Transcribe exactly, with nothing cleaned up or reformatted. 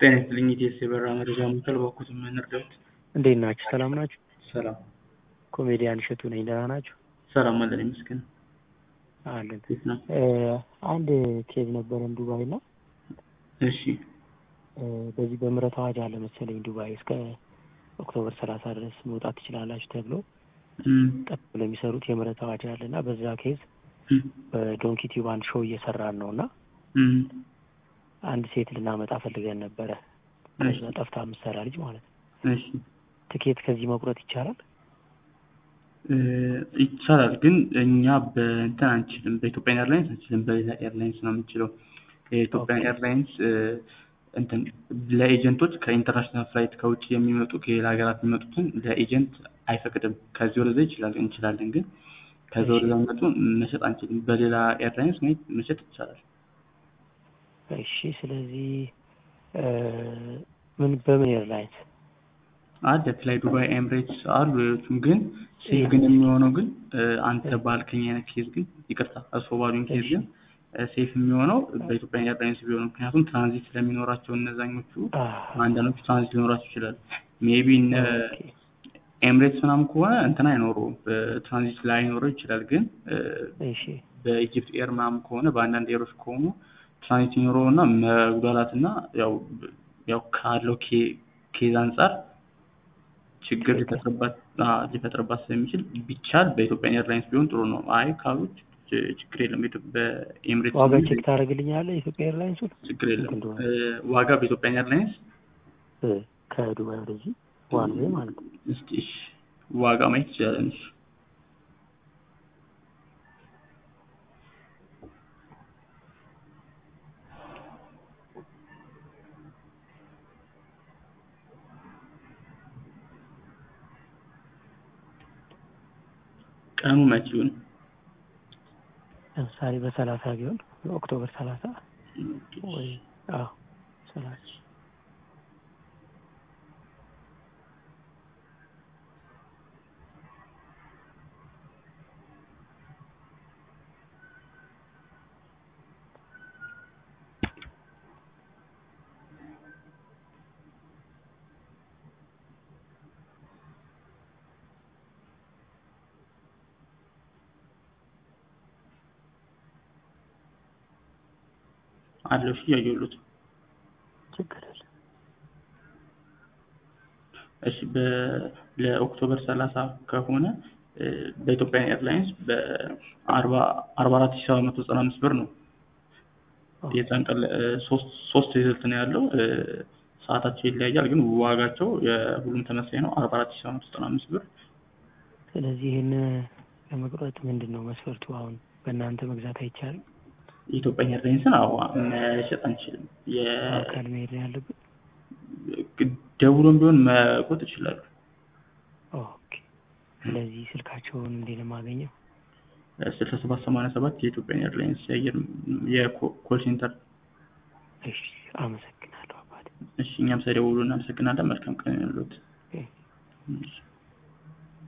ጤና ይስጥልኝ ኢቲኤስ የበረራ መረጃ ማዕከል በኩል ምን ልርዳዎት? እንዴት ናችሁ? ሰላም ናችሁ? ሰላም ኮሜዲያን እሸቱ ነኝ። ደህና ናችሁ? ሰላም አለን ይመስገን። አለን። እንዴት ነው? አንድ ኬዝ ነበረን ዱባይ እና እሺ በዚህ በምህረት አዋጅ አለ መሰለኝ ዱባይ እስከ ኦክቶበር ሰላሳ ድረስ መውጣት ትችላላችሁ ተብሎ ጠጥ ብለው የሚሰሩት የምህረት አዋጅ አለ እና በዛ ኬዝ በዶንኪ ቲዩብ አንድ ሾው እየሰራን ነው እና አንድ ሴት ልናመጣ ፈልገን ነበረ። እዛ ጠፍታ የምትሰራ ልጅ ማለት ነው። እሺ ትኬት ከዚህ መቁረጥ ይቻላል? ይቻላል፣ ግን እኛ በእንትን አንችልም። በኢትዮጵያ ኤርላይንስ አንችልም፣ በሌላ ኤርላይንስ ነው የምንችለው። የኢትዮጵያ ኤርላይንስ እንትን ለኤጀንቶች ከኢንተርናሽናል ፍላይት ከውጭ የሚመጡ ከሌላ ሀገራት የሚመጡትን ለኤጀንት አይፈቅድም። ከዚህ ወደዛ ይችላል እንችላለን፣ ግን ከዛ ወደዛ መጡ መሸጥ አንችልም። በሌላ ኤርላይንስ መሸጥ ይቻላል። እሺ፣ ስለዚህ ምን በምን ኤርላይንስ አለ? ፍላይ ዱባይ፣ ኤምሬትስ አሉ ሌሎችም። ግን ሴፍ ግን የሚሆነው ግን አንተ ባልከኝ አይነት ኬዝ ግን ይቅርታ እሱ ባሉኝ ኬዝ ግን ሴፍ የሚሆነው በኢትዮጵያ ኤርላይንስ ቢሆን፣ ምክንያቱም ትራንዚት ስለሚኖራቸው እነዛኞቹ አንዳንዶቹ ትራንዚት ሊኖራቸው ይችላል። ሜቢ ኤምሬትስ ምናምን ከሆነ እንትን አይኖረውም፣ ትራንዚት ላይ አይኖረው ይችላል። ግን በኢጂፕት ኤር ምናምን ከሆነ በአንዳንድ ኤሮች ከሆኑ ትራንዚት ይኖረው እና መጉዳላት እና ያው ያው ካለው ኬዝ አንጻር ችግር ሊፈጥርባት ሊፈጥርባት ስለሚችል ቢቻል በኢትዮጵያ ኤርላይንስ ቢሆን ጥሩ ነው። አይ ካሉት ችግር የለም። በኤምሬትስ ዋጋ ቼክ ታደርግልኛለህ? ኢትዮጵያ ኤርላይንስ ችግር የለም። ዋጋ በኢትዮጵያ ኤርላይንስ ከዱባይ ወደዚህ ዋን ዌይ ማለት ነው። እስቲ እሺ ዋጋ ማየት ይችላል። እሺ ቀኑ መቼ ይሁን? ለምሳሌ በሰላሳ ቢሆን ኦክቶበር ሰላሳ ወይ አዎ ሰላሳ አለው። እሺ ያየሉት ችግር የለም። እሺ ለኦክቶበር ሰላሳ ከሆነ በኢትዮጵያ ኤርላይንስ በአርባ አራት ሺህ ሰባት መቶ ዘጠና አምስት ብር ነው። የዛን ቀን ሶስት ሶስት ሪዘልት ነው ያለው። ሰዓታቸው ይለያያል፣ ግን ዋጋቸው የሁሉም ተመሳሳይ ነው፣ አርባ አራት ሺህ ሰባት መቶ ዘጠና አምስት ብር። ስለዚህ ይሄን ለመቁረጥ ምንድነው መስፈርቱ? አሁን በእናንተ መግዛት አይቻልም? የኢትዮጵያ ኤርላይንስን አዎ መሸጥ አንችልም። የአካል መሄድ ያለብን ደውሎም ቢሆን መቁረጥ ይችላሉ። ኦኬ። ስለዚህ ስልካቸውን እንዴት ነው የማገኘው? ስልሳ ሰባት ሰማንያ ሰባት የኢትዮጵያ ኤርላይንስ የአየር የኮል ሴንተር። እሺ አመሰግናለሁ አባቴ። እሺ እኛም ስለደወሉ እናመሰግናለን። መልካም ቀን ይሁንልዎት።